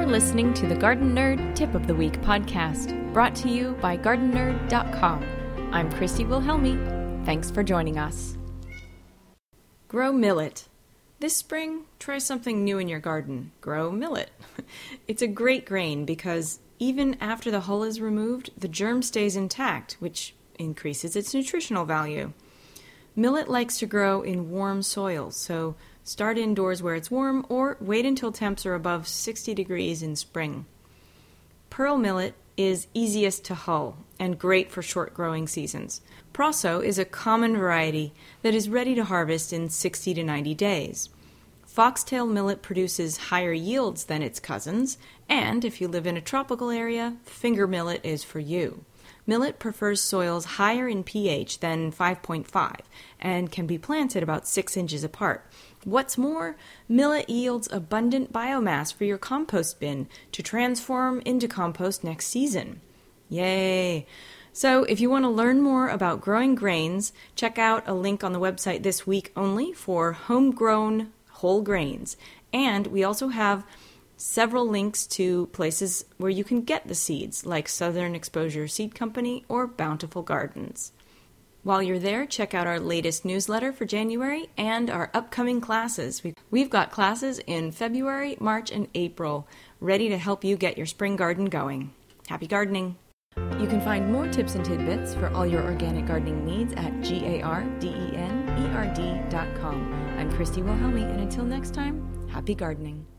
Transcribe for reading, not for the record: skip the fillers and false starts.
listening to the Garden Nerd Tip of the Week podcast, brought to you by GardenNerd.com. I'm Christy Wilhelmi. Thanks for joining us. Grow millet. This spring, try something new in your garden. Grow millet. It's a great grain because even after the hull is removed, the germ stays intact, which increases its nutritional value. Millet likes to grow in warm soils, so start indoors where it's warm or wait until temps are above 60 degrees in spring. Pearl millet is easiest to hull and great for short growing seasons. Proso is a common variety that is ready to harvest in 60 to 90 days. Foxtail millet produces higher yields than its cousins, and if you live in a tropical area, finger millet is for you. Millet prefers soils higher in pH than 5.5 and can be planted about 6 inches apart. What's more, millet yields abundant biomass for your compost bin to transform into compost next season. Yay! So if you want to learn more about growing grains, check out a link on the website this week only for homegrown whole grains. And we also have several links to places where you can get the seeds, like Southern Exposure Seed Company or Bountiful Gardens. While you're there, check out our latest newsletter for January and our upcoming classes. We've got classes in February, March, and April, ready to help you get your spring garden going. Happy gardening! You can find more tips and tidbits for all your organic gardening needs at GardenNerd.com. I'm Christy Wilhelmi, and until next time, happy gardening.